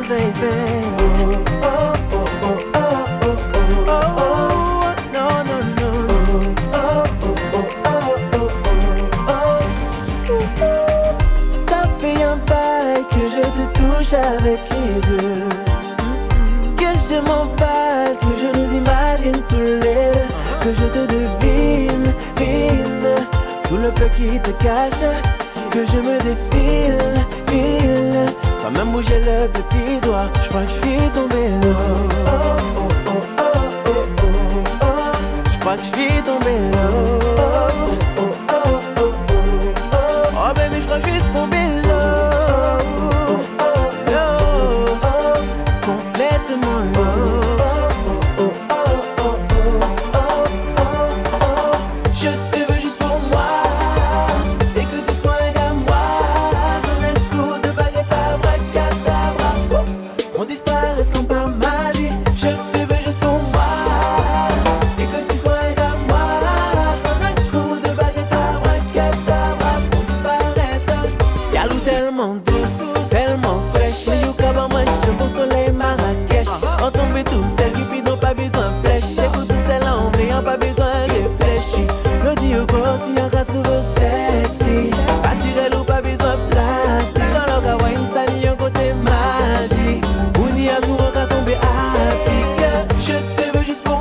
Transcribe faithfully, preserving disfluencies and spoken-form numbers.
baby. Oh, oh, oh, oh, oh, oh, oh, oh, no, no, no. Oh, oh, oh, oh, oh, oh, oh. Ça fait un bail que je te touche avec les yeux, que je m'emballe, que je nous imagine tous les deux, que je te devine, vine, sous le peu qui te cache, que je me défile, file, sans même bouger le petit doigt, je crois que je suis tombé là. Oh, oh, oh, oh, oh, oh, oh, je crois que je suis tombé là. Oh, oh, oh, oh, oh, oh, oh, baby, je crois que je suis tombé là. Oh, oh, oh, oh, complètement là. Oh, oh, oh, oh, oh, oh, oh, je te veux juste pour moi, et que tu sois un gars moi, comme un coup de baguette abracadabra, qu'on disparaisse comme par magie. Je te veux juste pour moi, et que tu sois un gars moi, comme un coup de baguette abracadabra, qu'on disparaisse. Yalou tellement douce, tellement fraîche, mais you kaba moi je bon soleil Marrakech. On tombe tout seul, qui n'ont pas besoin de flèche, c'est pour tout seul en n'ayant pas besoin de réfléchir. Le Dieu si on va trouver sexy, attirer l'eau pas besoin de plastique. Jean le kawaii, ça n'y a un côté magique, ou n'y a tout on va tomber à pic. Je te veux juste pour